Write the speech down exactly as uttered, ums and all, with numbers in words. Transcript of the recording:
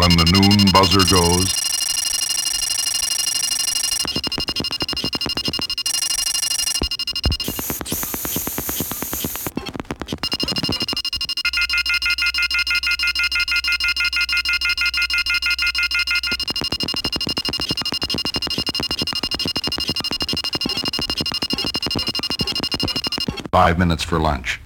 when the noon buzzer goes. Five minutes for lunch.